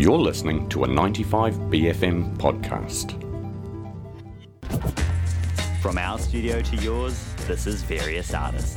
You're listening to a 95BFM podcast. From our studio to yours, this is Various Artists.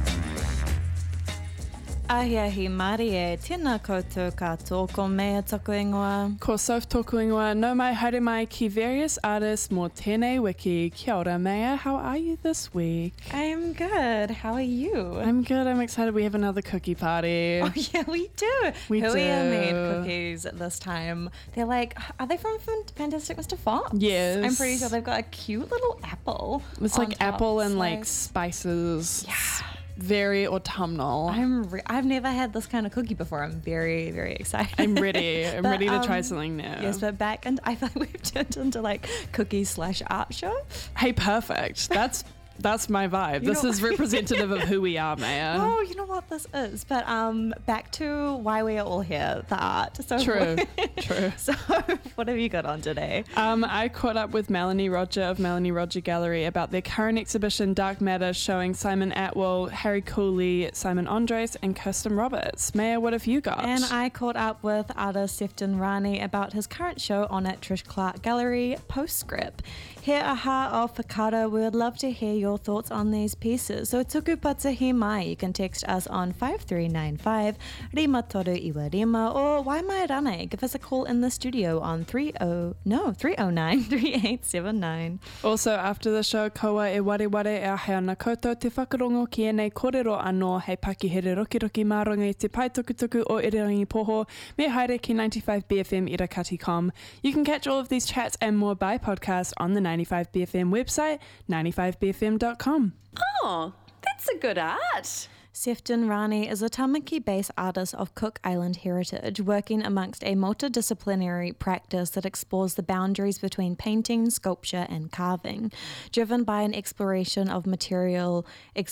Ahia hi Māori e, tēnā koutou katoa, ko mea taku ingoa. Ko Soph tōku ingoa, no mai haere mai ki Various Artists mō tēnei wiki. Kia ora, Mea, how are you this week? I'm good, how are you? I'm good, I'm excited. We have another cookie party. Oh yeah, we do. We do. Huia made cookies this time. They're like, are they from Fantastic Mr. Fox? Yes. I'm pretty sure they've got a cute little apple. It's like top, apple and so like spices. Yeah. Very autumnal. I've never had this kind of cookie before. I'm very, very excited. I'm ready. I'm But, ready to try something new. Yes, but back, and I feel like we've turned into like cookie/art show. Hey, perfect. That's my vibe. You This know- is representative of who we are, Maya. Oh, you know what this is. But back to why we are all here, the art. So True. So what have you got on today? I caught up with Melanie Roger of Melanie Roger Gallery about their current exhibition Dark Matter, showing Simon Atwell, Harry Cooley, Simon Andres and Kirsten Roberts. Maya, what have you got? And I caught up with artist Sefton Rani about his current show on at Trish Clark Gallery, Postscript. He aha o whakara, we would love to hear your thoughts on these pieces. So tuku pata he mai, you can text us on 5395 rima toru iwa rima, or why mai rane, give us a call in the studio on 309 3879. Also, after the show, kaua e wareware e ahea na koutou te whakarongo ki enei kōrero anō hei pakihere rokiroki māronga i te pai tukutuku o Irirangi Poho, me haere ki 95BFM irakati.com. You can catch all of these chats and more by podcast on the 95BFM website, 95BFM.com. Oh, that's a good art. Sefton Rani is a Tamaki-based artist of Cook Island heritage, working amongst a multidisciplinary practice that explores the boundaries between painting, sculpture, and carving, driven by an exploration of material,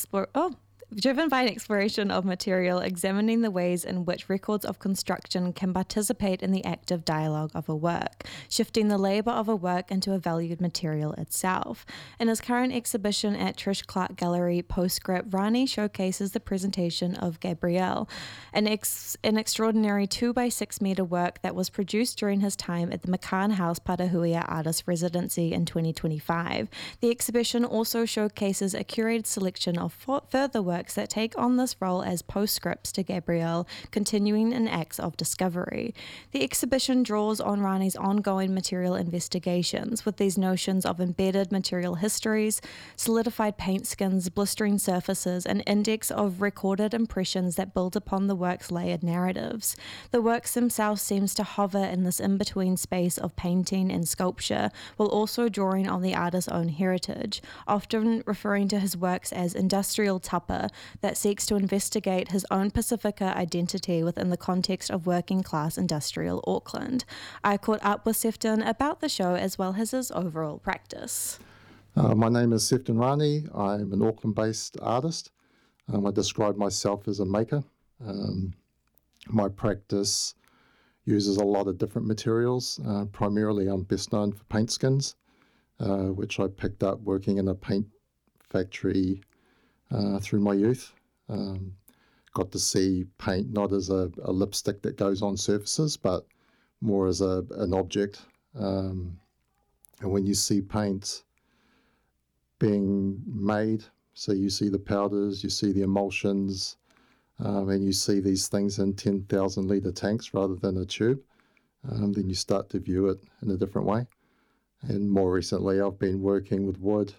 examining the ways in which records of construction can participate in the active dialogue of a work, shifting the labour of a work into a valued material itself. In his current exhibition at Trish Clark Gallery, Postscript, Rani showcases the presentation of Gabrielle, an extraordinary 2x6 metre work that was produced during his time at the McCann House Parahuia Artist Residency in 2025. The exhibition also showcases a curated selection of further works that take on this role as postscripts to Gabrielle, continuing in acts of discovery. The exhibition draws on Rani's ongoing material investigations, with these notions of embedded material histories, solidified paint skins, blistering surfaces, an index of recorded impressions that build upon the work's layered narratives. The works themselves seems to hover in this in-between space of painting and sculpture, while also drawing on the artist's own heritage, often referring to his works as industrial tapa, that seeks to investigate his own Pacifica identity within the context of working-class industrial Auckland. I caught up with Sefton about the show as well as his overall practice. My name is Sefton Rani. I'm an Auckland-based artist. I describe myself as a maker. My practice uses a lot of different materials. Primarily, I'm best known for paint skins, which I picked up working in a paint factory through my youth. Got to see paint not as a lipstick that goes on surfaces, but more as an object. And when you see paint being made, so you see the powders, you see the emulsions, and you see these things in 10,000 litre tanks rather than a tube, then you start to view it in a different way. And more recently, I've been working with wood,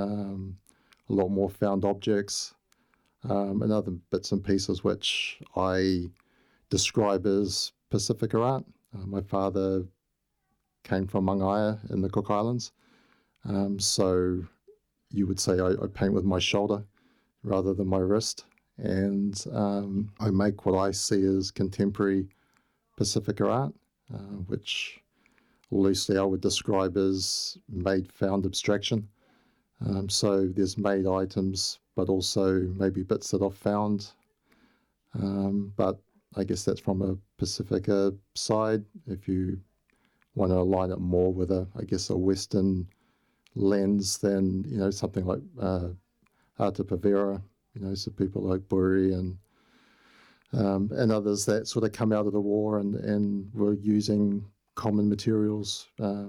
a lot more found objects, and other bits and pieces which I describe as Pacifica art. My father came from Mangaia in the Cook Islands, so you would say I paint with my shoulder rather than my wrist, and I make what I see as contemporary Pacifica art, which loosely I would describe as made found abstraction. So there's made items, but also maybe bits that I've found. But I guess that's from a Pacifica side. If you want to align it more with a Western lens, then, something like Arte Povera, so people like Buri and and others that sort of come out of the war and were using common materials,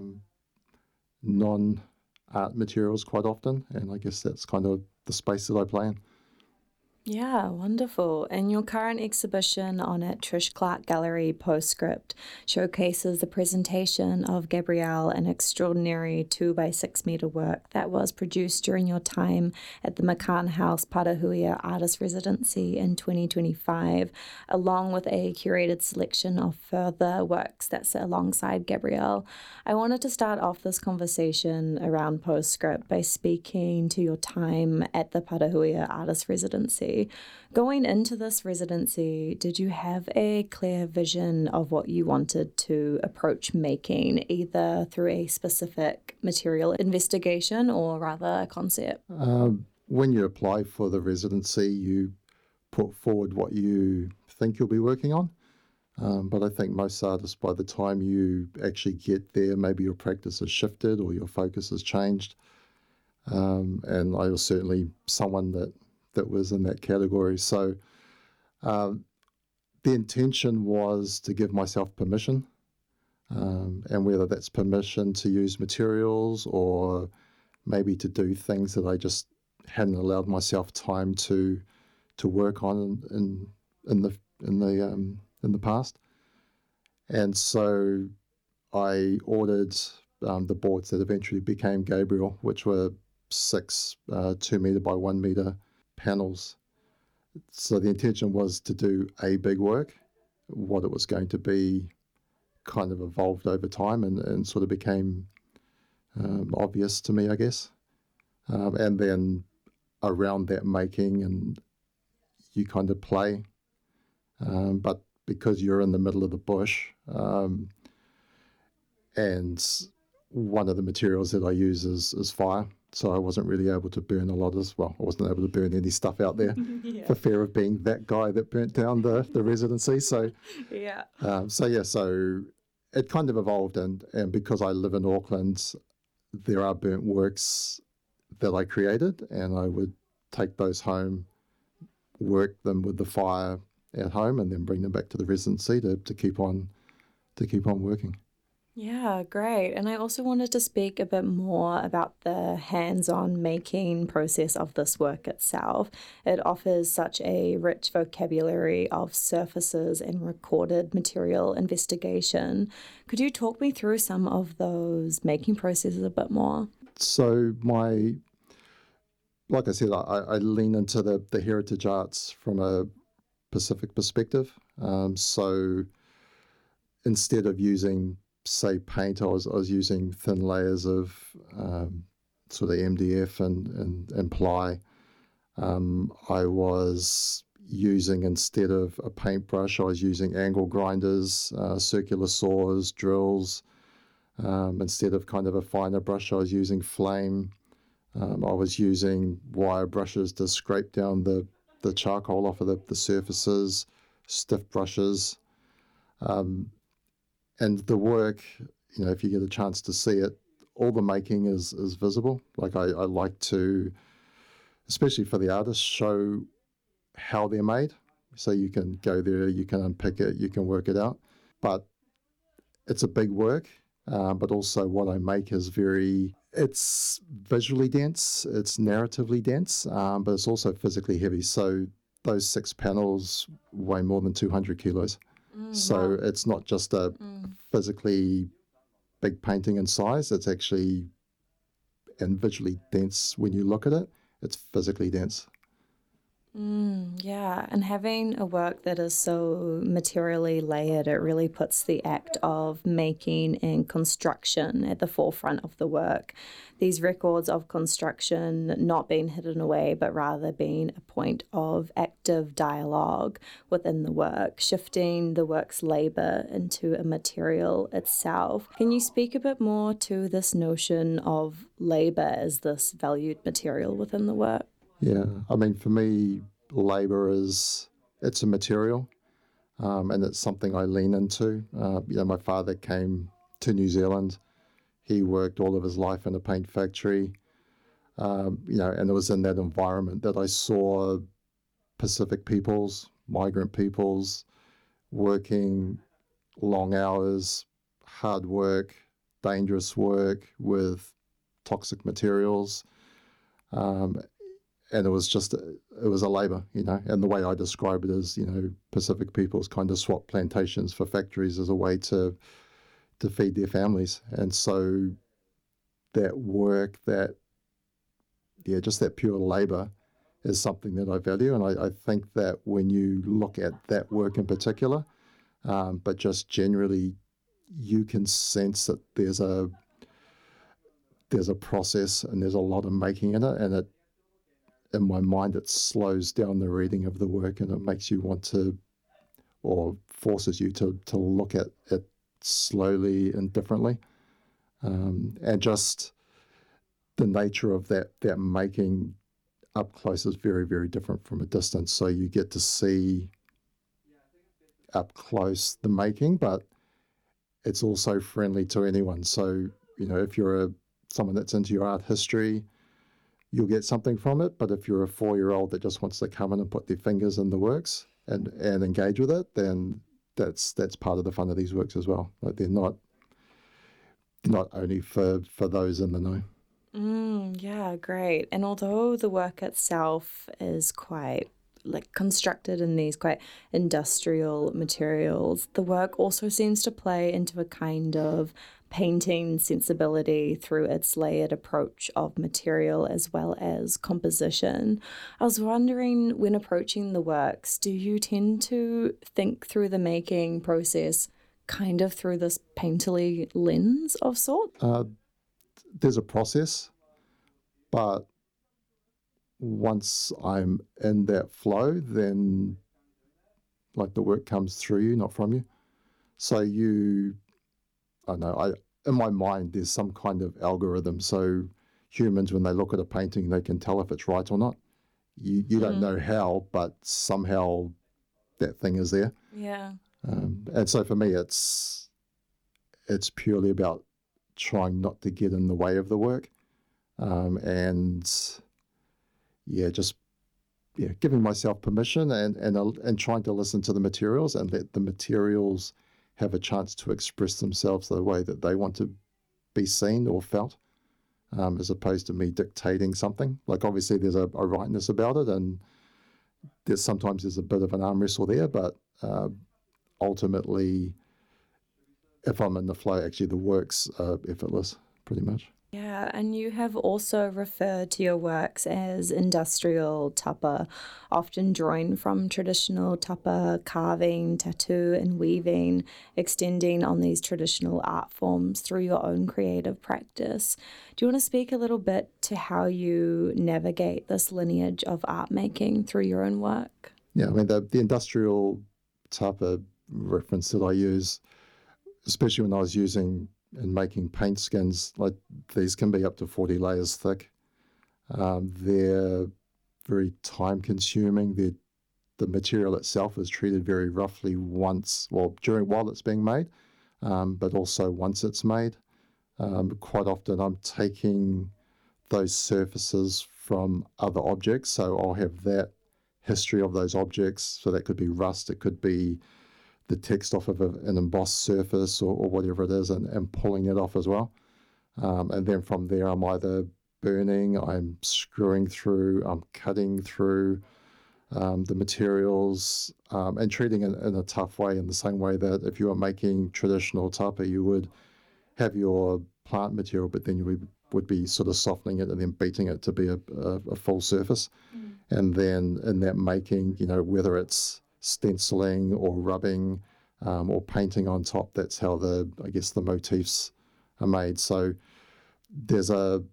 non-art materials quite often. And I guess that's kind of the space that I play in. Yeah, wonderful. And your current exhibition on at Trish Clark Gallery Postscript showcases the presentation of Gabrielle, an extraordinary 2x6 metre work that was produced during your time at the McCann House Patahuia Artist Residency in 2025, along with a curated selection of further works that sit alongside Gabrielle. I wanted to start off this conversation around Postscript by speaking to your time at the Patahuia Artist Residency. Going into this residency, did you have a clear vision of what you wanted to approach making, either through a specific material investigation or rather a concept? When you apply for the residency, you put forward what you think you'll be working on. But I think most artists, by the time you actually get there, maybe your practice has shifted or your focus has changed. And I was certainly someone that was in that category. So the intention was to give myself permission, and whether that's permission to use materials or maybe to do things that I just hadn't allowed myself time to work on in the past. And so I ordered the boards that eventually became Gabriel, which were 6 2 metre by 1 metre panels. So the intention was to do a big work. What it was going to be kind of evolved over time and sort of became obvious to me, I guess. And then around that making, and you kind of play. But because you're in the middle of the bush, and one of the materials that I use is fire, so I wasn't really able to burn a lot of, I wasn't able to burn any stuff out there for fear of being that guy that burnt down the residency. So so it kind of evolved, and because I live in Auckland, there are burnt works that I created, and I would take those home, work them with the fire at home, and then bring them back to the residency to keep on working. Yeah, great. And I also wanted to speak a bit more about the hands-on making process of this work itself. It offers such a rich vocabulary of surfaces and recorded material investigation. Could you talk me through some of those making processes a bit more? So like I said, I lean into the heritage arts from a Pacific perspective. So instead of using, say, paint, I was using thin layers of sort of MDF and ply. I was using, instead of a paintbrush, I was using angle grinders, circular saws, drills. Instead of kind of a finer brush, I was using flame. I was using wire brushes to scrape down the charcoal off of the surfaces, stiff brushes. And the work, if you get a chance to see it, all the making is visible. Like I like to, especially for the artists, show how they're made. So you can go there, you can unpick it, you can work it out. But it's a big work, but also what I make is it's visually dense, it's narratively dense, but it's also physically heavy. So those 6 panels weigh more than 200 kilos. So it's not just a physically big painting in size, it's actually, and visually dense when you look at it, it's physically dense. Yeah, and having a work that is so materially layered, it really puts the act of making and construction at the forefront of the work. These records of construction not being hidden away, but rather being a point of active dialogue within the work, shifting the work's labour into a material itself. Can you speak a bit more to this notion of labour as this valued material within the work? Yeah, I mean, for me, labour it's a material, and it's something I lean into. My father came to New Zealand. He worked all of his life in a paint factory, and it was in that environment that I saw Pacific peoples migrant peoples, working long hours, hard work, dangerous work with toxic materials. And it was a labour, and the way I describe it is, Pacific peoples kind of swap plantations for factories as a way to feed their families. And so that work, just that pure labour is something that I value. And I think that when you look at that work in particular, but just generally, you can sense that there's a process and there's a lot of making in it, and in my mind, it slows down the reading of the work, and it makes you want to, or forces you to look at it slowly and differently. And just the nature of that making up close is very, very different from a distance. So you get to see up close the making, but it's also friendly to anyone. So, if you're someone that's into your art history, you'll get something from it. But if you're a 4-year-old that just wants to come in and put their fingers in the works and engage with it, then that's part of the fun of these works as well. Like, they're not only for those in the know. Yeah, great. And although the work itself is quite constructed in these quite industrial materials, the work also seems to play into a kind of painting sensibility through its layered approach of material as well as composition. I was wondering, when approaching the works, do you tend to think through the making process kind of through this painterly lens of sort? There's a process, but once I'm in that flow, then the work comes through you, not from you. So in my mind, there's some kind of algorithm. So humans, when they look at a painting, they can tell if it's right or not. You don't know how, but somehow that thing is there. Yeah. And so for me, it's purely about trying not to get in the way of the work, giving myself permission and trying to listen to the materials and let the materials have a chance to express themselves the way that they want to be seen or felt, as opposed to me dictating something. Obviously there's a rightness about it, and sometimes there's a bit of an arm wrestle there, but ultimately, if I'm in the flow, actually the work's effortless, pretty much. Yeah, and you have also referred to your works as industrial tapa, often drawing from traditional tapa carving, tattoo, and weaving, extending on these traditional art forms through your own creative practice. Do you want to speak a little bit to how you navigate this lineage of art making through your own work? Yeah, I mean, the industrial tapa reference that I use, especially when I was using and making paint skins, these can be up to 40 layers thick. They're very time consuming. The material itself is treated very roughly while it's being made, but also once it's made. Quite often I'm taking those surfaces from other objects, so I'll have that history of those objects. So that could be rust, it could be the text off of an embossed surface or whatever it is, and pulling it off as well. And then from there, I'm either burning, I'm screwing through, I'm cutting through the materials, and treating it in a tough way, in the same way that if you were making traditional tapa, you would have your plant material, but then you would be sort of softening it and then beating it to be a full surface. And then in that making, whether it's stenciling or rubbing or painting on top, that's how the motifs are made. So there's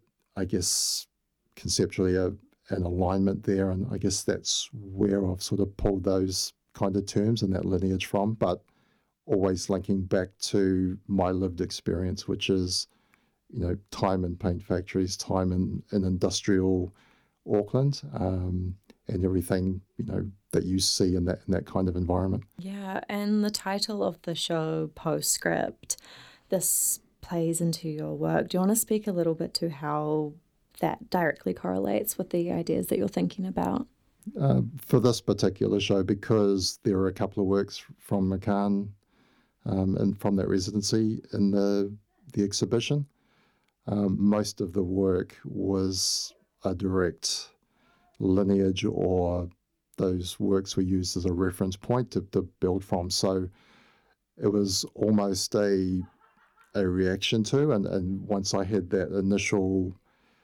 conceptually an alignment there, and I guess that's where I've sort of pulled those kind of terms and that lineage from, but always linking back to my lived experience, which is time in paint factories, time in industrial Auckland, and everything that you see in that kind of environment. Yeah, and the title of the show, Postscript, this plays into your work. Do you want to speak a little bit to how that directly correlates with the ideas that you're thinking about? For this particular show, because there are a couple of works from McCann and from that residency in the exhibition, most of the work was a direct lineage, or those works were used as a reference point to build from. So it was almost a reaction to, and once I had that initial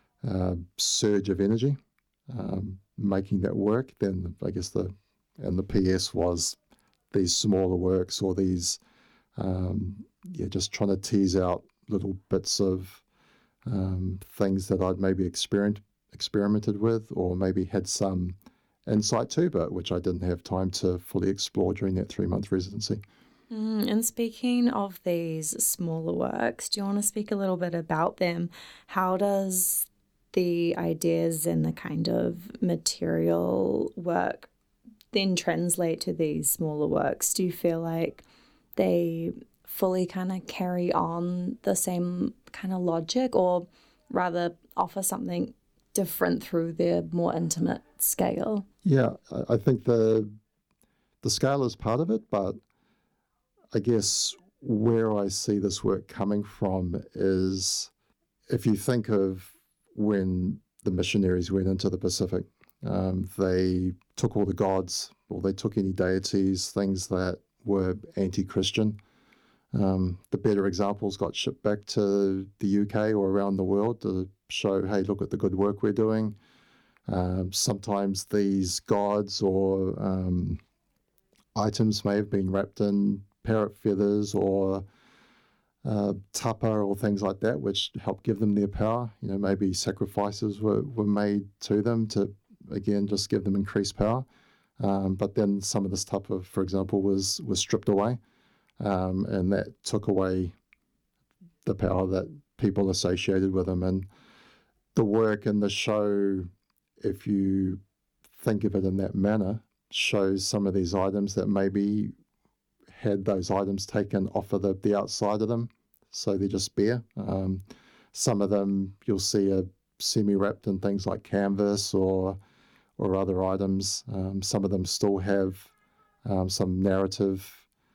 surge of energy making that work, then I guess the PS was these smaller works, or these just trying to tease out little bits of things that I'd maybe experimented with, or maybe had some insight to, but which I didn't have time to fully explore during that 3-month residency. And speaking of these smaller works, do you want to speak a little bit about them? How does the ideas and the kind of material work then translate to these smaller works? Do you feel like they fully kind of carry on the same kind of logic, or rather offer something different through their more intimate scale? Yeah, I think the scale is part of it, but I guess where I see this work coming from is, if you think of when the missionaries went into the Pacific, they took all the gods, or they took any deities, things that were anti-Christian. The better examples got shipped back to the UK or around the world to show, hey, look at the good work we're doing. Sometimes these gods or items may have been wrapped in parrot feathers or tapa or things like that, which help give them their power. Maybe sacrifices were made to them to, again, just give them increased power. But then some of this tapa, for example, was stripped away, and that took away the power that people associated with them. And the work in the show, if you think of it in that manner, shows some of these items that maybe had those items taken off of the outside of them, so they're just bare. Some of them you'll see are semi-wrapped in things like canvas or other items. Some of them still have some narrative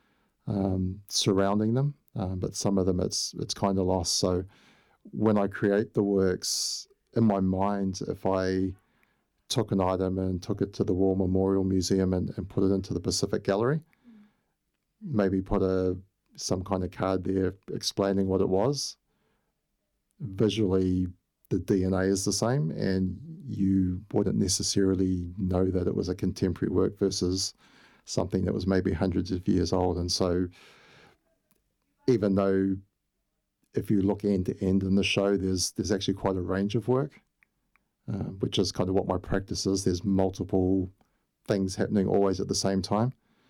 surrounding them, but some of them it's kind of lost. So when I create the works in my mind, if I took an item and took it to the War Memorial Museum and put it into the Pacific Gallery, maybe put some kind of card there explaining what it was, visually the DNA is the same, and you wouldn't necessarily know that it was a contemporary work versus something that was maybe hundreds of years old. And so even though if you look end to end in the show, there's actually quite a range of work, which is kind of what my practice is. There's multiple things happening always at the same time.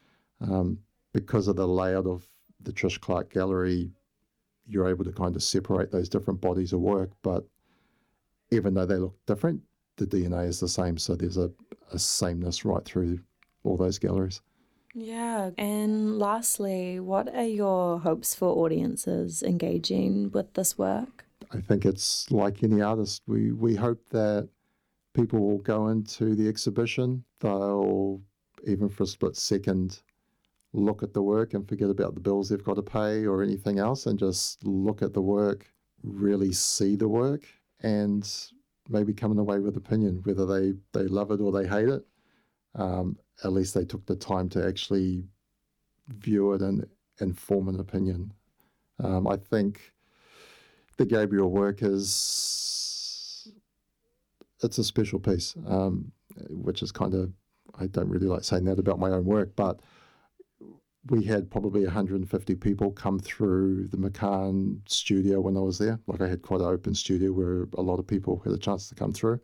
Because of the layout of the Trish Clark Gallery, you're able to kind of separate those different bodies of work, but even though they look different, the DNA is the same. So there's a sameness right through all those galleries. Yeah. And lastly, what are your hopes for audiences engaging with this work? I think it's like any artist. We hope that people will go into the exhibition, they'll, even for a split second, look at the work and forget about the bills they've got to pay or anything else, and just look at the work, really see the work, and maybe coming away with opinion, whether they love it or they hate it. At least they took the time to actually view it and form an opinion. I think the Gabriel work it's a special piece, which is kind of, I don't really like saying that about my own work, but we had probably 150 people come through the McCann studio when I was there. Like, I had quite an open studio where a lot of people had a chance to come through.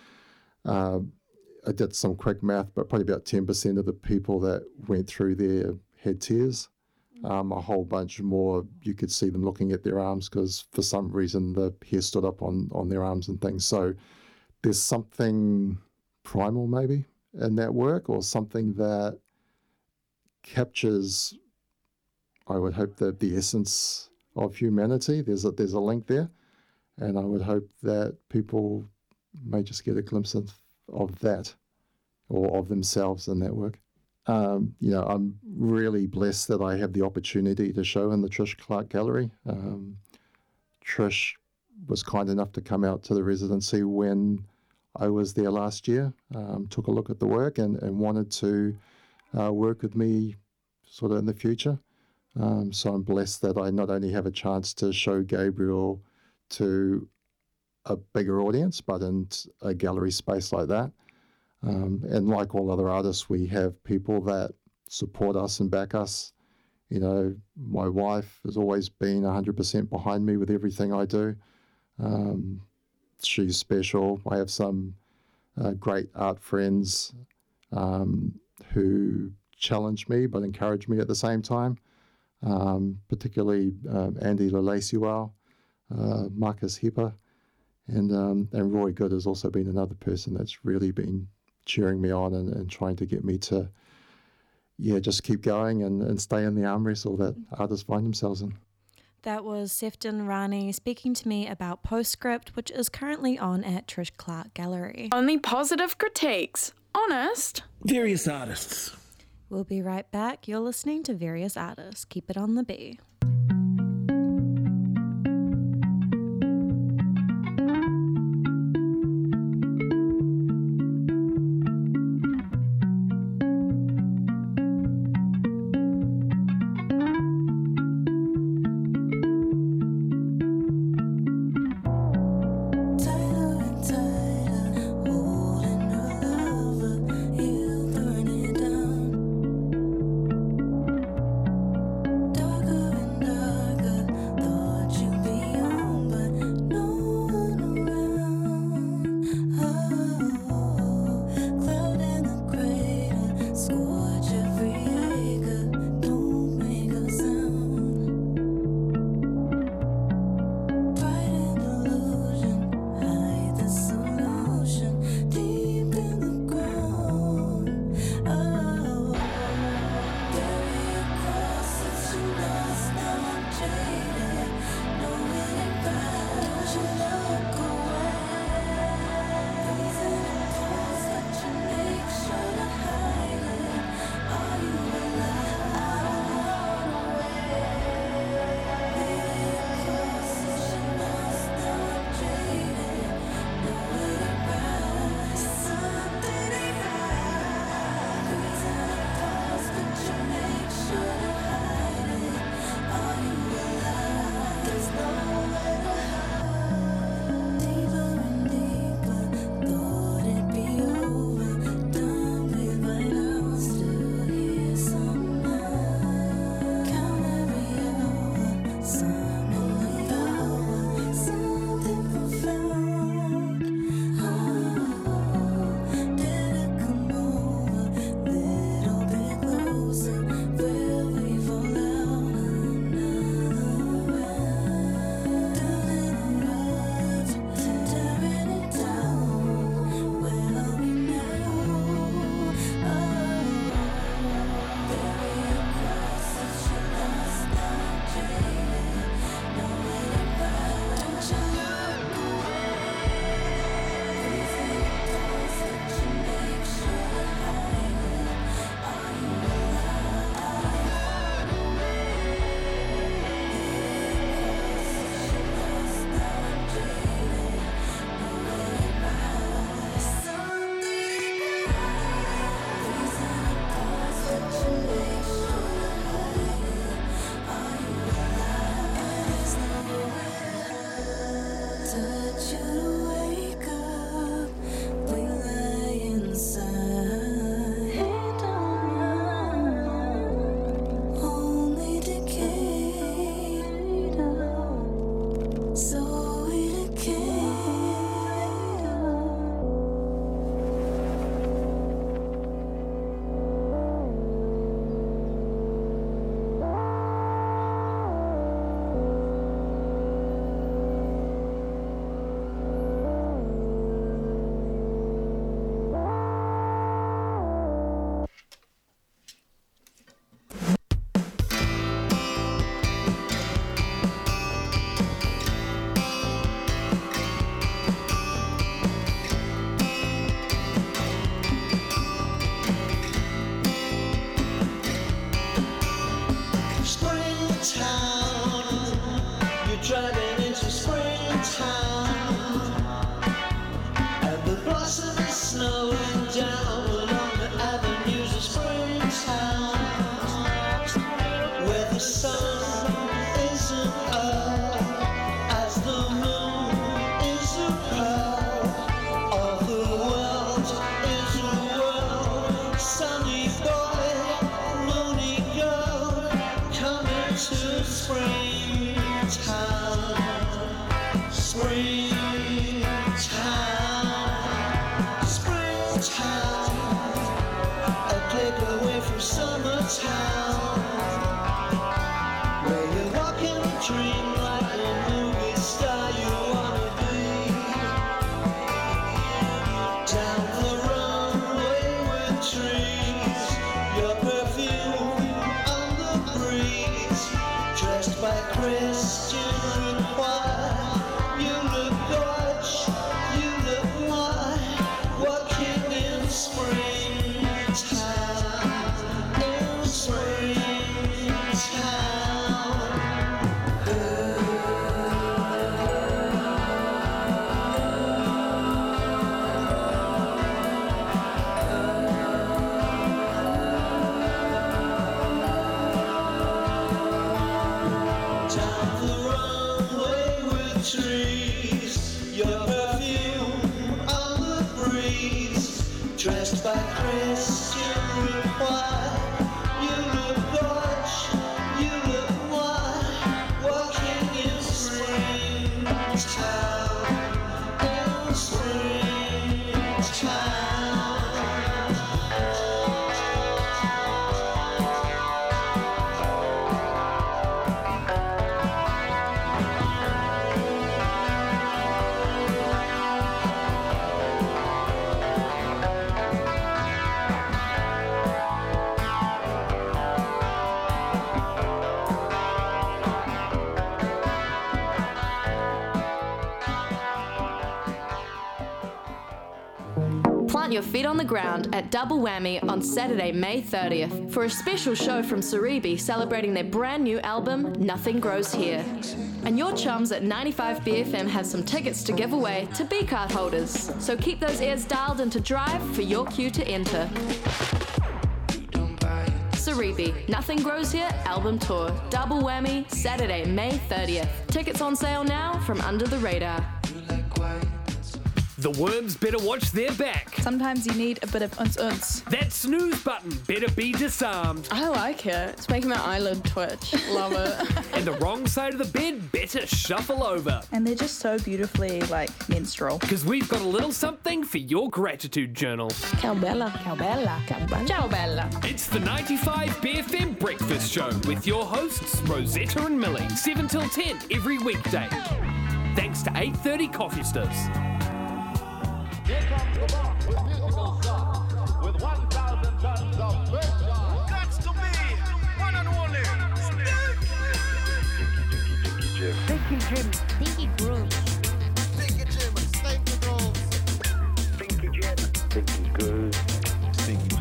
I did some quick math, but probably about 10% of the people that went through there had tears. A whole bunch more, you could see them looking at their arms because for some reason the hair stood up on their arms and things. So there's something primal maybe in that work, or something that captures, I would hope, that the essence of humanity. There's a link there, and I would hope that people may just get a glimpse of that or of themselves in that work. I'm really blessed that I have the opportunity to show in the Trish Clark Gallery. Trish was kind enough to come out to the residency when I was there last year, took a look at the work and wanted to work with me sort of in the future. So I'm blessed that I not only have a chance to show Gabriel to a bigger audience, but in a gallery space like that. And like all other artists, we have people that support us and back us. My wife has always been 100% behind me with everything I do. She's special. I have some great art friends who challenge me but encourage me at the same time, particularly Andy Lalesiwal, Marcus Hepper, and Roy Good has also been another person that's really been cheering me on and trying to get me to, just keep going and stay in the arm wrestle that artists find themselves in. That was Sefton Rani speaking to me about Postscript, which is currently on at Trish Clark Gallery. Only positive critiques. Honest. Various artists. We'll be right back. You're listening to Various Artists. Keep it on the B. Darker and driving into springtime, and the blossom is snowing down along the avenues of springtime, where the sun isn't up as the moon is a pearl. All the world is a world. Sunny boy, moony girl, coming to springtime. Springtime, springtime, a click away from summertime, where you walk in a dream like the movie star you wanna be. Down the runway with trees, your perfume on the breeze, dressed by Christian choir. You look gorge, you look white, walking in springtime, in springtime. Down the runway with trees, your perfume on the breeze, dressed by Christian choir. You look gorge, you look white, walking in springtime, in springtime. Plant your feet on the ground at Double Whammy on Saturday, May 30th for a special show from Saribi celebrating their brand new album, Nothing Grows Here. And your chums at 95BFM have some tickets to give away to B-card holders. So keep those ears dialed into Drive for your cue to enter. Saribi, Nothing Grows Here album tour, Double Whammy, Saturday, May 30th. Tickets on sale now from Under the Radar. The worms better watch their back. Sometimes you need a bit of uns. That snooze button better be disarmed. I like it. It's making my eyelid twitch. Love it. And the wrong side of the bed better shuffle over. And they're just so beautifully, menstrual. Because we've got a little something for your gratitude journal. Ciao Bella. Ciao Bella. Ciao Bella. Ciao Bella. It's the 95BFM Breakfast Show with your hosts, Rosetta and Millie, 7 till 10 every weekday. Thanks to 830 Coffee Stills. Here comes the boss with musical stuff, with 1,000 tons of fresh stuff. That's to me, one and only. Stinky Jim. Stinky Grooves. Stinky Jim. Stinky Grooves. Stinky Jim. Stinky Grooves. Stinky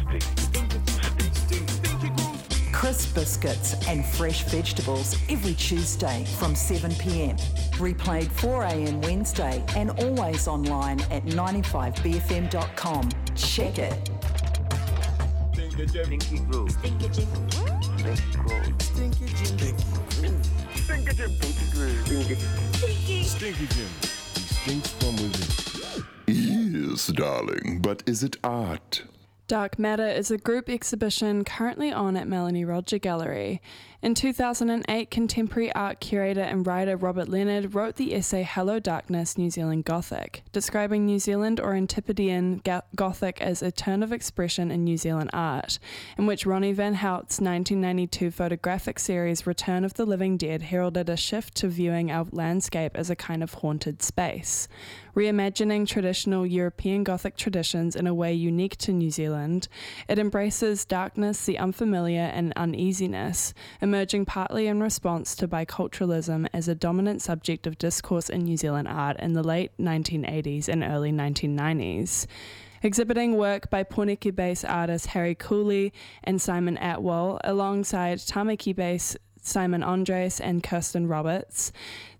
Grooves. Crisp biscuits and fresh vegetables every Tuesday from 7 p.m. Replayed 4 a.m. Wednesday and always online at 95bfm.com. Check it. Stinky Jim. Stinky Grooves. Stinky Jim. Stinky Grooves. Stinky Jim. Stinky Jim. Stinky Grooves. Stinky Jim. He stinks from within. Yes, darling, but is it art? Dark Matter is a group exhibition currently on at Melanie Roger Gallery. In 2008, contemporary art curator and writer Robert Leonard wrote the essay Hello Darkness, New Zealand Gothic, describing New Zealand or Antipodean Gothic as a turn of expression in New Zealand art, in which Ronnie Van Hout's 1992 photographic series Return of the Living Dead heralded a shift to viewing our landscape as a kind of haunted space. Reimagining traditional European Gothic traditions in a way unique to New Zealand, it embraces darkness, the unfamiliar, and uneasiness, emerging partly in response to biculturalism as a dominant subject of discourse in New Zealand art in the late 1980s and early 1990s. Exhibiting work by Pōneke-based artists Harry Cooley and Simon Atwell, alongside Tamaki-based Simon Andres and Kirsten Roberts,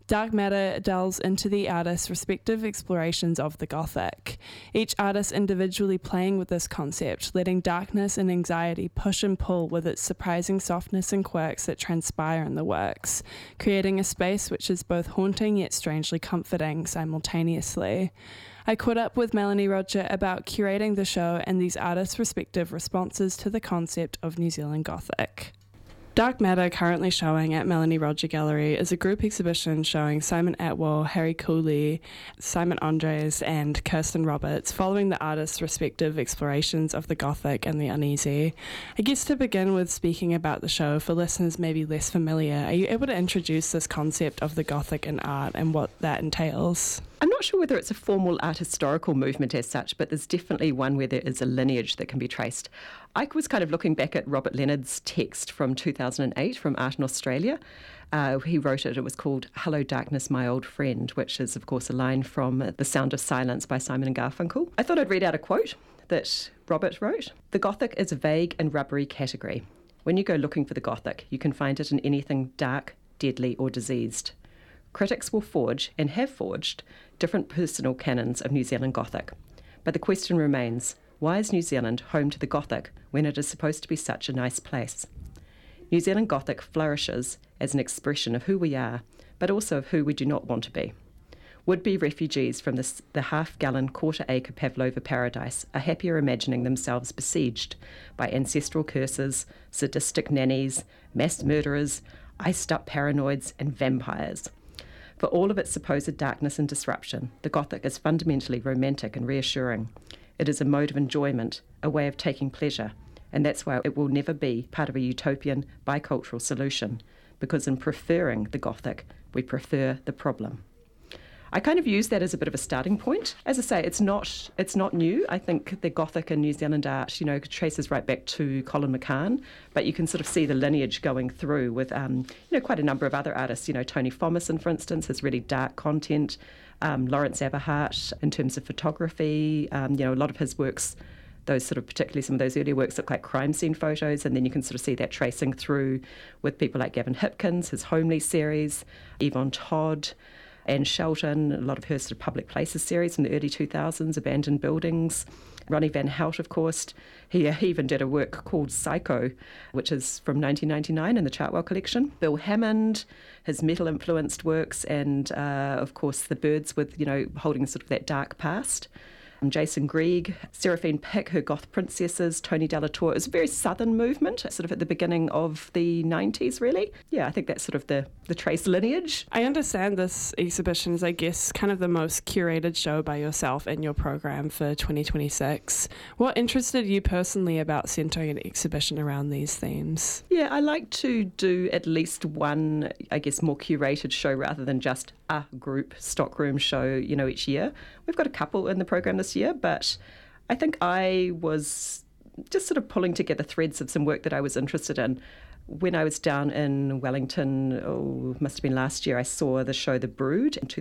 Dark Matter delves into the artists' respective explorations of the Gothic, each artist individually playing with this concept, letting darkness and anxiety push and pull with its surprising softness and quirks that transpire in the works, creating a space which is both haunting yet strangely comforting simultaneously. I caught up with Melanie Roger about curating the show and these artists' respective responses to the concept of New Zealand Gothic. Dark Matter, currently showing at Melanie Roger Gallery, is a group exhibition showing Simon Atwell, Harry Cooley, Simon Andres and Kirsten Roberts, following the artists' respective explorations of the Gothic and the uneasy. I guess to begin with speaking about the show, for listeners maybe less familiar, are you able to introduce this concept of the Gothic in art and what that entails? I'm not sure whether it's a formal art historical movement as such, but there's definitely one where there is a lineage that can be traced. I was kind of looking back at Robert Leonard's text from 2008 from Art in Australia. He wrote it was called Hello Darkness, My Old Friend, which is, of course, a line from The Sound of Silence by Simon and Garfunkel. I thought I'd read out a quote that Robert wrote. "The Gothic is a vague and rubbery category. When you go looking for the Gothic, you can find it in anything dark, deadly or diseased. Critics will forge, and have forged, different personal canons of New Zealand Gothic. But the question remains, why is New Zealand home to the Gothic when it is supposed to be such a nice place? New Zealand Gothic flourishes as an expression of who we are, but also of who we do not want to be. Would-be refugees from the half-gallon, quarter-acre Pavlova paradise are happier imagining themselves besieged by ancestral curses, sadistic nannies, mass murderers, iced-up paranoids and vampires. For all of its supposed darkness and disruption, the Gothic is fundamentally romantic and reassuring. It is a mode of enjoyment, a way of taking pleasure, and that's why it will never be part of a utopian, bicultural solution, because in preferring the Gothic, we prefer the problem." I kind of use that as a bit of a starting point. As I say, it's not new. I think the Gothic in New Zealand art, traces right back to Colin McCann, but you can sort of see the lineage going through with, quite a number of other artists. Tony Thomason, for instance, has really dark content. Lawrence Aberhart, in terms of photography, a lot of his works, those sort of, particularly some of those earlier works, look like crime scene photos, and then you can sort of see that tracing through with people like Gavin Hipkins, his Homely series, Yvonne Todd, Anne Shelton, a lot of her sort of public places series from the early 2000s, Abandoned Buildings. Ronnie Van Hout, of course. He even did a work called Psycho, which is from 1999 in the Chartwell collection. Bill Hammond, his metal-influenced works, and, of course, the Birds with, holding sort of that dark past. Jason Grieg, Seraphine Pick, her Goth Princesses, Tony Delatorre. It was a very southern movement, sort of at the beginning of the 90s, really. Yeah, I think that's sort of the trace lineage. I understand this exhibition is, I guess, kind of the most curated show by yourself in your program for 2026. What interested you personally about centering an exhibition around these themes? Yeah, I like to do at least one, I guess, more curated show rather than just a group stockroom show, each year. We've got a couple in the program this year, but I think I was just sort of pulling together threads of some work that I was interested in. When I was down in Wellington, must have been last year, I saw the show The Brood in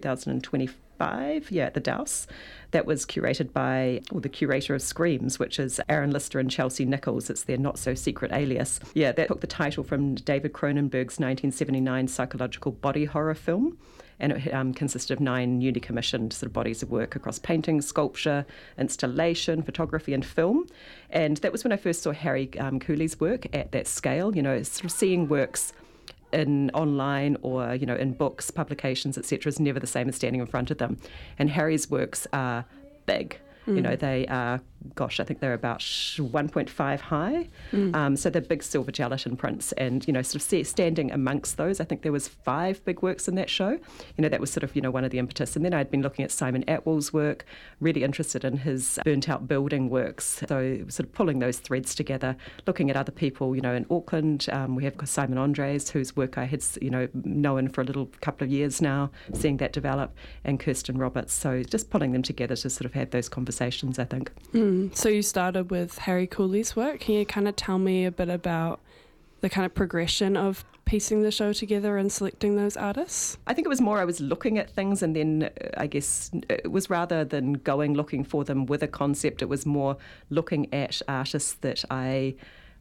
2025, at the Douse. That was curated by the curator of Screams, which is Aaron Lister and Chelsea Nichols. It's their not-so-secret alias. Yeah, that took the title from David Cronenberg's 1979 psychological body horror film. And it consisted of 9 newly commissioned sort of bodies of work across painting, sculpture, installation, photography and film. And that was when I first saw Harry Cooley's work at that scale, sort of seeing works in online or, in books, publications, etc. is never the same as standing in front of them. And Harry's works are big. They are, I think they're about 1.5 high. So they're big silver gelatin prints, and, sort of standing amongst those, I think there was 5 big works in that show. That was sort of, one of the impetus. And then I'd been looking at Simon Atwell's work, really interested in his burnt out building works. So sort of pulling those threads together, looking at other people, in Auckland. We have Simon Andres, whose work I had, known for a couple of years now, seeing that develop, and Kirsten Roberts. So just pulling them together to sort of have those conversations, I think. So you started with Harry Cooley's work. Can you kind of tell me a bit about the kind of progression of piecing the show together and selecting those artists? I think it was more I was looking at things, and then I guess it was rather than going looking for them with a concept, it was more looking at artists that I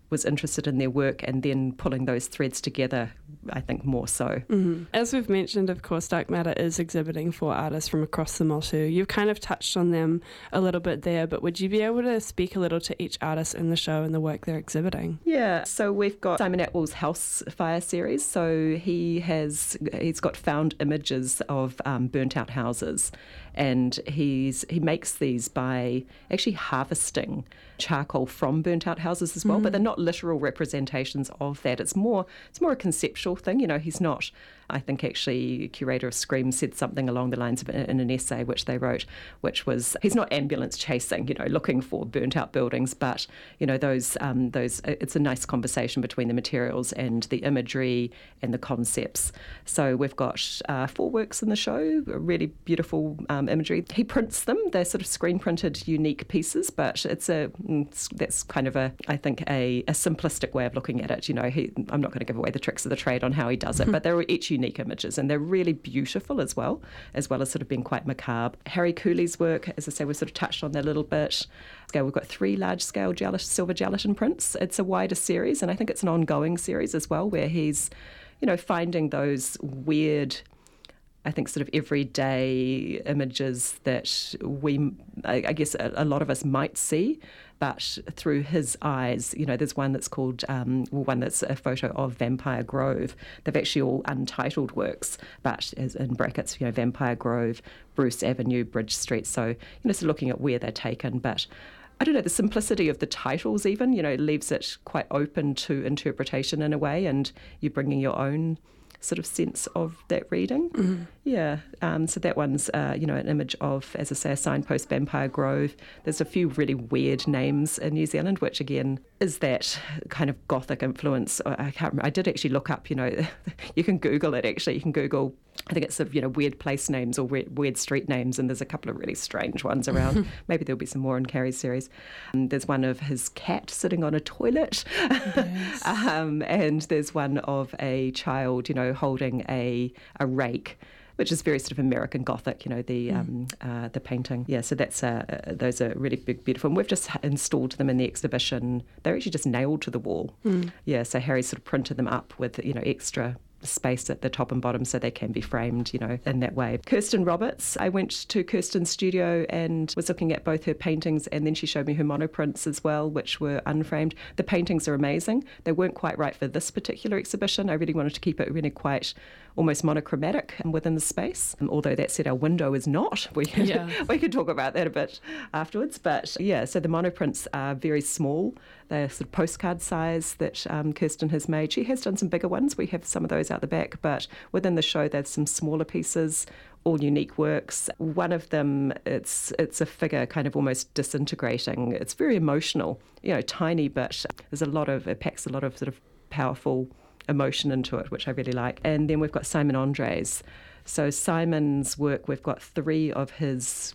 was interested in their work and then pulling those threads together, I think more so. Mm-hmm. As we've mentioned, of course, Dark Matter is exhibiting for artists from across the Motu. You've kind of touched on them a little bit there, but would you be able to speak a little to each artist in the show and the work they're exhibiting? Yeah, so we've got Simon Atwell's House Fire series. So he's got found images of burnt out houses, and he makes these by actually harvesting charcoal from burnt out houses as well, but they're not literal representations of that. It's more a conceptual thing. He's not, I think actually curator of Scream said something along the lines of in an essay which they wrote, which was he's not ambulance chasing, looking for burnt out buildings, but those it's a nice conversation between the materials and the imagery and the concepts. So we've got 4 works in the show, really beautiful imagery. He prints them. They're sort of screen printed, unique pieces, but that's kind of a simplistic way of looking at it. I'm not going to give away the tricks of the trade on how he does it, but they're each unique images, and they're really beautiful as well as sort of being quite macabre. Harry Cooley's work, as I say, we've sort of touched on that a little bit. We've got 3 large-scale silver gelatin prints. It's a wider series, and I think it's an ongoing series as well, where he's, finding those weird, I think, sort of everyday images that I guess a lot of us might see, but through his eyes. There's one that's called, one that's a photo of Vampire Grove. They've actually all untitled works, but as in brackets, Vampire Grove, Bruce Avenue, Bridge Street. So, so looking at where they're taken, but I don't know, the simplicity of the titles even, leaves it quite open to interpretation in a way, and you're bringing your own sort of sense of that reading. Mm-hmm. Yeah. So that one's, an image of, as I say, a signpost, Vampire Grove. There's a few really weird names in New Zealand, which again is that kind of Gothic influence. I can't remember. I did actually look up, you can Google it actually. You can Google, I think it's sort of, weird place names or weird street names, and there's a couple of really strange ones around. Maybe there'll be some more in Carrie's series. There's one of his cat sitting on a toilet. Yes. And there's one of a child, holding a rake, which is very sort of American Gothic, the painting. Yeah, so that's those are really big, beautiful. And we've just installed them in the exhibition. They're actually just nailed to the wall. Yeah, so Harry sort of printed them up with, extra space at the top and bottom so they can be framed, in that way. Kirsten Roberts, I went to Kirsten's studio and was looking at both her paintings, and then she showed me her monoprints as well, which were unframed. The paintings are amazing. They weren't quite right for this particular exhibition. I really wanted to keep it really quite almost monochromatic within the space. Although that said, our window is not. We could talk about that a bit afterwards. But yeah, so the monoprints are very small. They're sort of postcard size that Kirsten has made. She has done some bigger ones. We have some of those out the back, but within the show there's some smaller pieces, all unique works. One of them, it's a figure kind of almost disintegrating. It's very emotional, tiny, but it packs a lot of sort of powerful emotion into it, which I really like. And then we've got Simon Andres. So Simon's work, we've got 3 of his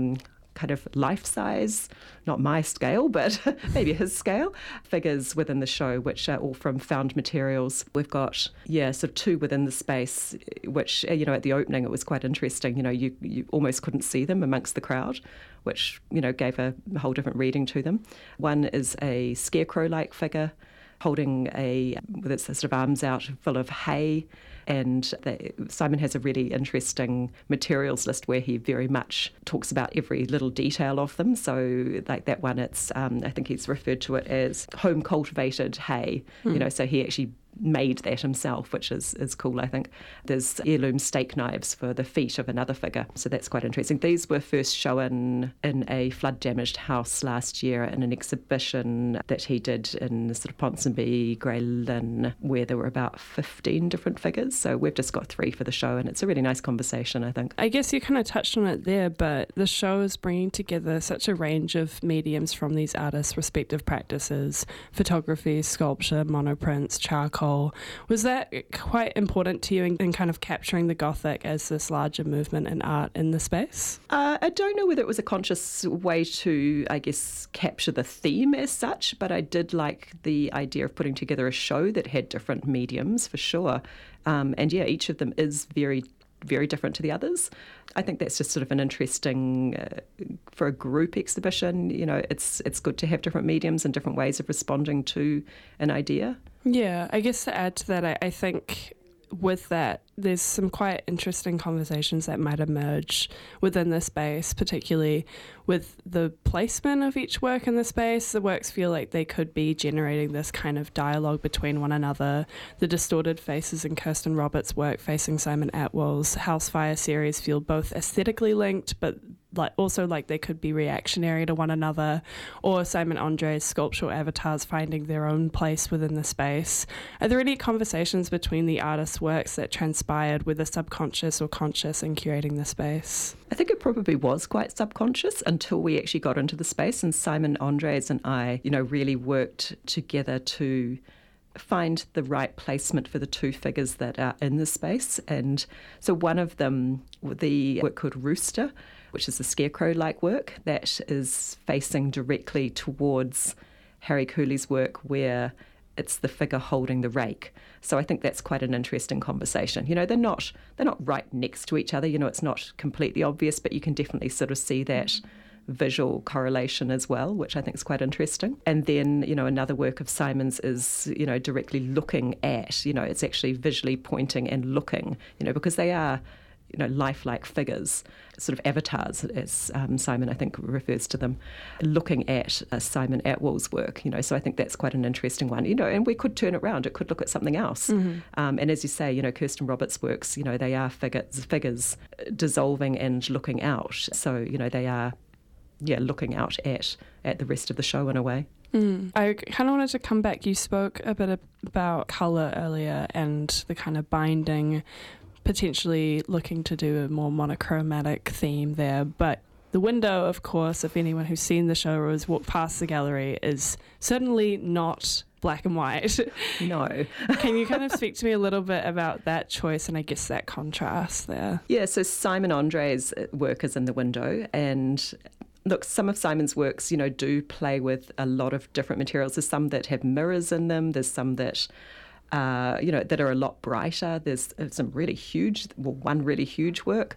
kind of life-size, not my scale, but maybe his scale, figures within the show, which are all from found materials. We've got, sort of 2 within the space, which, at the opening it was quite interesting. You almost couldn't see them amongst the crowd, which, gave a whole different reading to them. One is a scarecrow-like figure holding with its sort of arms out full of hay. And Simon has a really interesting materials list where he very much talks about every little detail of them. So like that one, it's I think he's referred to it as home cultivated hay. So he actually made that himself, which is cool, I think. There's heirloom steak knives for the feet of another figure, so that's quite interesting. These were first shown in a flood-damaged house last year in an exhibition that he did in sort of Ponsonby, Grey Lynn, where there were about 15 different figures. So we've just got 3 for the show, and it's a really nice conversation, I think. I guess you kind of touched on it there, but the show is bringing together such a range of mediums from these artists' respective practices: photography, sculpture, monoprints, charcoal. Was that quite important to you in kind of capturing the Gothic as this larger movement in art in the space? I don't know whether it was a conscious way to, I guess, capture the theme as such, but I did like the idea of putting together a show that had different mediums, for sure. And yeah, each of them is very very different to the others. I think that's just sort of an interesting, for a group exhibition, it's good to have different mediums and different ways of responding to an idea. Yeah, I guess to add to that, I think with that, there's some quite interesting conversations that might emerge within the space, particularly with the placement of each work in the space. The works feel like they could be generating this kind of dialogue between one another. The Distorted Faces in Kirsten Roberts' work facing Simon Atwell's Housefire series feel both aesthetically linked, but also they could be reactionary to one another, or Simon Andre's sculptural avatars finding their own place within the space. Are there any conversations between the artists' works that transpired, whether subconscious or conscious, in curating the space? I think it probably was quite subconscious until we actually got into the space, and Simon Andres and I, really worked together to find the right placement for the two figures that are in the space. And so one of them, the work called Rooster, which is a scarecrow-like work that is facing directly towards Harry Cooley's work, where it's the figure holding the rake. So I think that's quite an interesting conversation. They're not right next to each other. It's not completely obvious, but you can definitely sort of see that visual correlation as well, which I think is quite interesting. And then, another work of Simon's is, directly looking at, it's actually visually pointing and looking, because they are, lifelike figures, sort of avatars, as Simon, I think, refers to them, looking at Simon Atwell's work, so I think that's quite an interesting one, and we could turn it around. It could look at something else. Mm-hmm. And as you say, Kirsten Roberts' works, they are figures dissolving and looking out. So, they are, looking out at the rest of the show in a way. I kind of wanted to come back. You spoke a bit about colour earlier and the kind of binding, potentially looking to do a more monochromatic theme there. But the window, of course, if anyone who's seen the show or has walked past the gallery, is certainly not black and white. No. Can you kind of speak to me a little bit about that choice and I guess that contrast there? Yeah, so Simon Andre's work is in the window, and look, some of Simon's works, do play with a lot of different materials. There's some that have mirrors in them. There's some that that are a lot brighter. There's some really huge, one really huge work.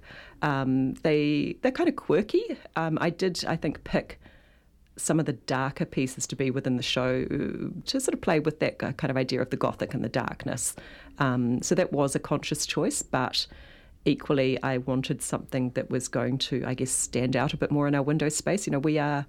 They're kind of quirky. I think, pick some of the darker pieces to be within the show to sort of play with that kind of idea of the Gothic and the darkness. So that was a conscious choice, but equally I wanted something that was going to, I guess, stand out a bit more in our window space. We are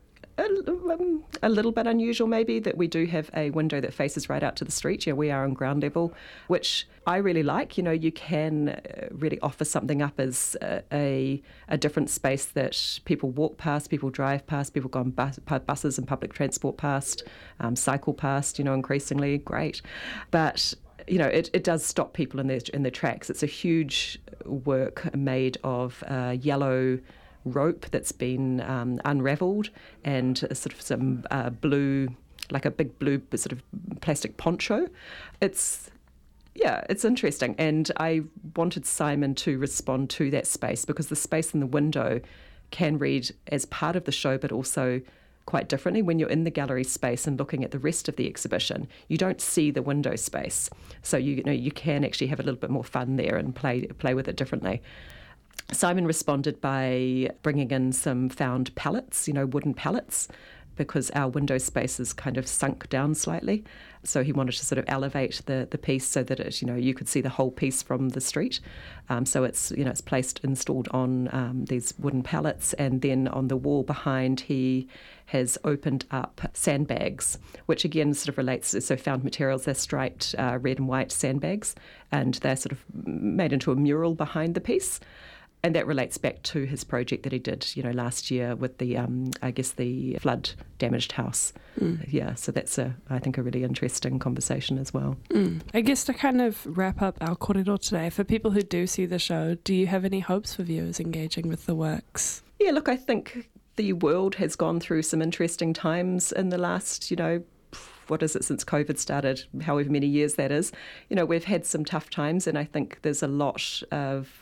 a little bit unusual maybe that we do have a window that faces right out to the street. We are on ground level, which I really like. You can really offer something up as a different space that people walk past, people drive past, people go on buses and public transport past, cycle past, increasingly. Great. But it does stop people in their tracks. It's a huge work made of yellow rope that's been unravelled, and sort of some blue, like a big blue sort of plastic poncho. It's interesting, and I wanted Simon to respond to that space, because the space in the window can read as part of the show, but also quite differently. When you're in the gallery space and looking at the rest of the exhibition, you don't see the window space, so you can actually have a little bit more fun there and play with it differently. Simon responded by bringing in some found pallets, wooden pallets, because our window space is kind of sunk down slightly. So he wanted to sort of elevate the piece so that it, you could see the whole piece from the street. So it's installed on these wooden pallets, and then on the wall behind he has opened up sandbags, which again sort of relates. So found materials, they're striped red and white sandbags, and they're sort of made into a mural behind the piece. And that relates back to his project that he did, last year with the, the flood-damaged house. Yeah, so that's, I think, a really interesting conversation as well. I guess to kind of wrap up our kōrero today, for people who do see the show, do you have any hopes for viewers engaging with the works? Yeah, look, I think the world has gone through some interesting times in the last, what is it, since COVID started, however many years that is. We've had some tough times, and I think there's a lot of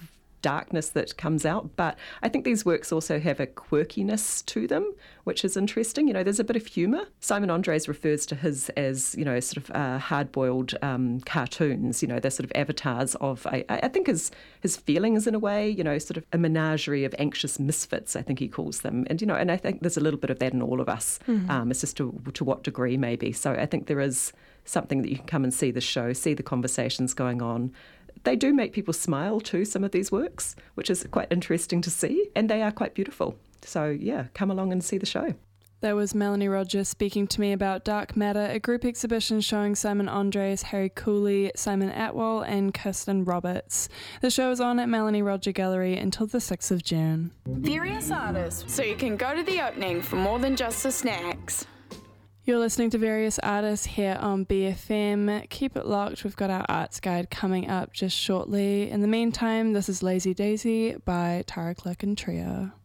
darkness that comes out. But I think these works also have a quirkiness to them, which is interesting. There's a bit of humour. Simon Andres refers to his as, sort of hard-boiled cartoons. They're sort of avatars of, I think, his feelings in a way, sort of a menagerie of anxious misfits, I think he calls them. And, and I think there's a little bit of that in all of us. It's just to what degree maybe. So I think there is something that you can come and see the show, see the conversations going on. They do make people smile too, some of these works, which is quite interesting to see, and they are quite beautiful. So yeah, come along and see the show. That was Melanie Rogers speaking to me about Dark Matter, a group exhibition showing Simon Andres, Harry Cooley, Simon Atwell and Kirsten Roberts. The show is on at Melanie Roger Gallery until the 6th of June. Various artists, so you can go to the opening for more than just the snacks. You're listening to Various Artists here on BFM. Keep it locked. We've got our arts guide coming up just shortly. In the meantime, this is Lazy Daisy by Tara Click and Trio.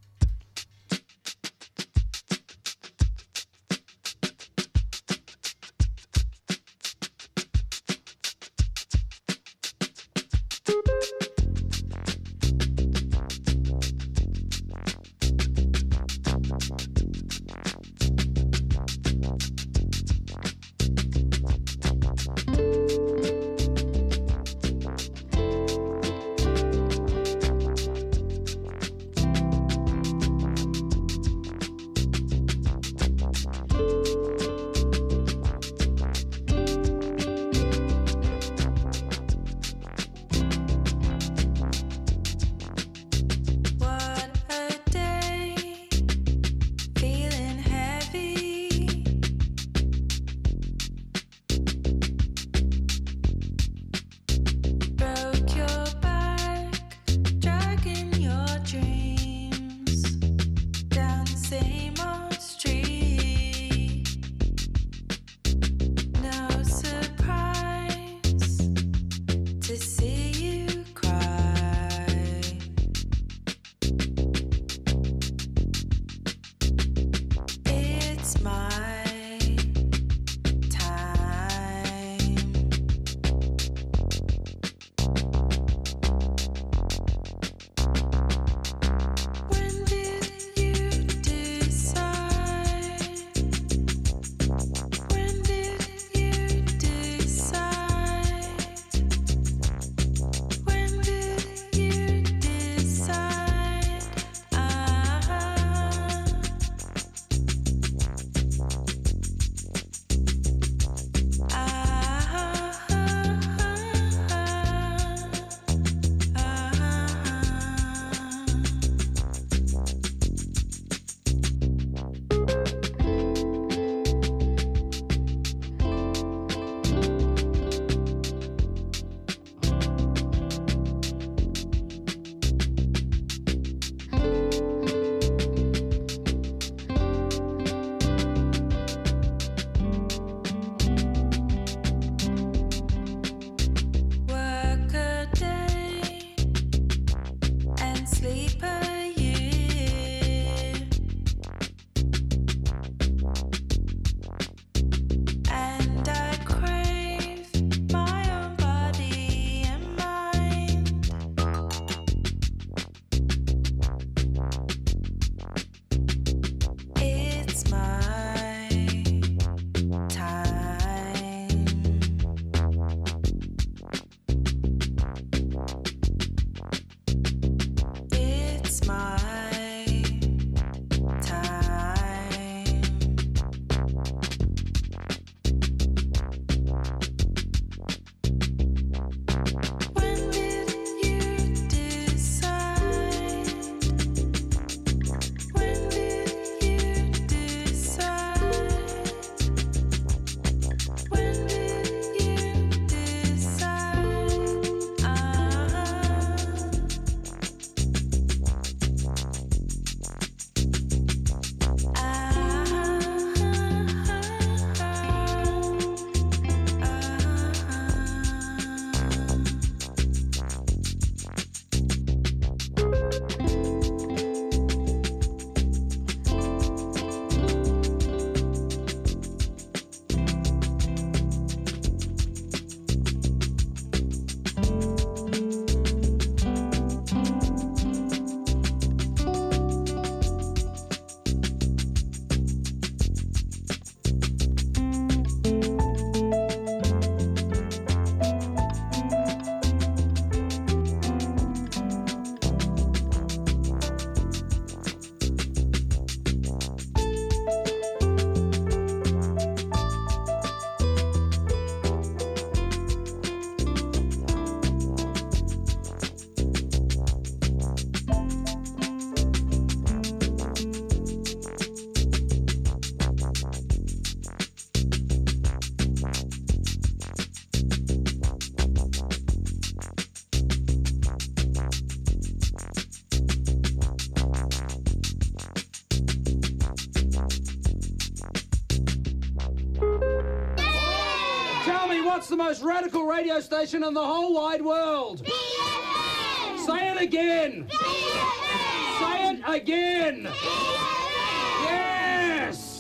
What's the most radical radio station in the whole wide world? BFM! Say it again! BFM! Say it again! BFM! Yes!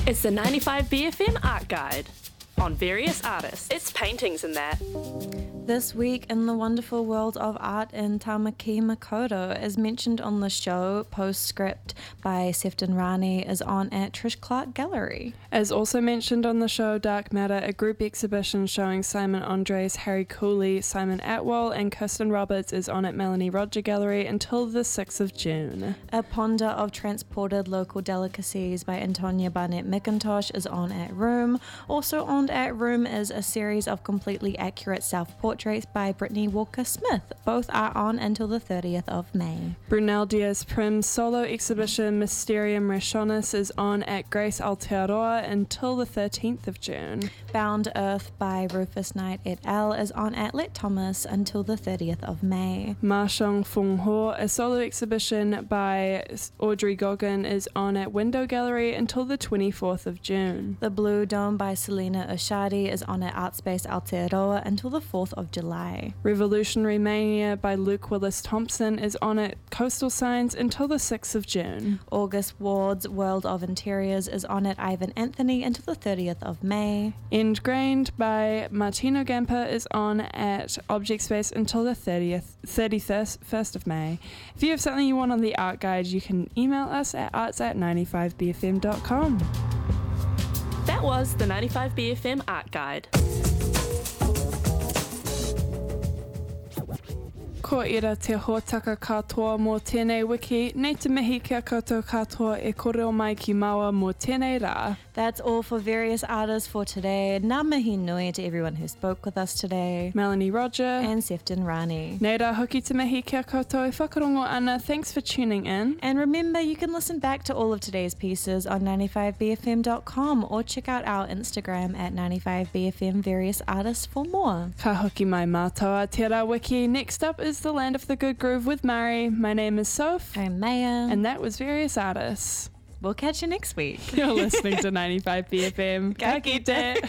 It's the 95BFM Art Guide on various artists. It's paintings and that. This week in the wonderful world of art in Tamaki Makaurau, as mentioned on the show, Postscript by Sefton Rani is on at Trish Clark Gallery. As also mentioned on the show, Dark Matter, a group exhibition showing Simon Andres, Harry Cooley, Simon Atwell and Kirsten Roberts is on at Melanie Roger Gallery until the 6th of June. A Ponder of Transported Local Delicacies by Antonia Barnett McIntosh is on at Room. Also on at Room is a series of completely accurate self-portraits by Brittany Walker-Smith. Both are on until the 30th of May. Brunel Diaz-Prim's solo exhibition Mysterium Rationis is on at Grace Aotearoa until the 13th of June. Bound Earth by Rufus Knight et al. Is on at Let Thomas until the 30th of May. Ma Shang Fung Ho, a solo exhibition by Audrey Goggin, is on at Window Gallery until the 24th of June. The Blue Dome by Selena Oshadi is on at Artspace Aotearoa until the 4th of July. Revolutionary Mania by Luke Willis Thompson is on at Coastal Signs until the 6th of June. August Ward's World of Interiors is on at Ivan Anthony until the 30th of May. Endgrained by Martino Gamper is on at Object Space until the 31st of May. If you have something you want on the art guide, you can email us at arts@95bfm.com. That was the 95BFM Art Guide. Ko ira te hōtaka katoa mō tēnei wiki, nei te mihi kia koutou katoa e koreo mai ki maua mō tēnei rā. That's all for various artists for today. Ngā mihi nui to everyone who spoke with us today. Melanie Roger and Sefton Rani. Nei rā hoki te mihi kia koutou e whakarongo ana. Thanks for tuning in. And remember, you can listen back to all of today's pieces on 95bfm.com or check out our Instagram at 95bfm various artists for more. Ka hoki mai mātua te rā wiki. Next up is The Land of the Good Groove with Murray. My name is Soph. I'm Maya. And that was Various Artists. We'll catch you next week. You're listening to 95BFM. Ka kite.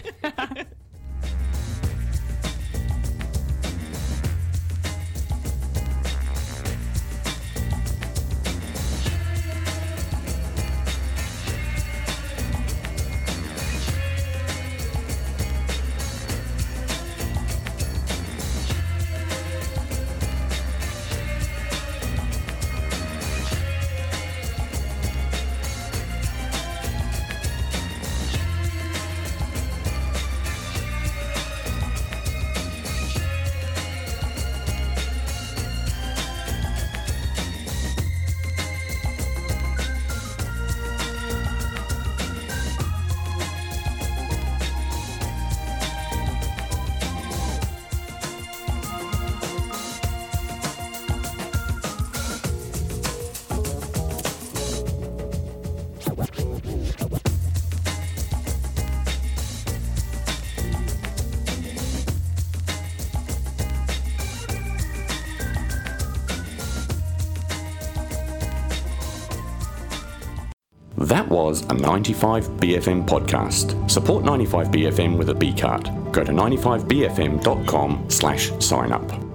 That was a 95BFM podcast. Support 95BFM with a B card. Go to 95bfm.com/sign up.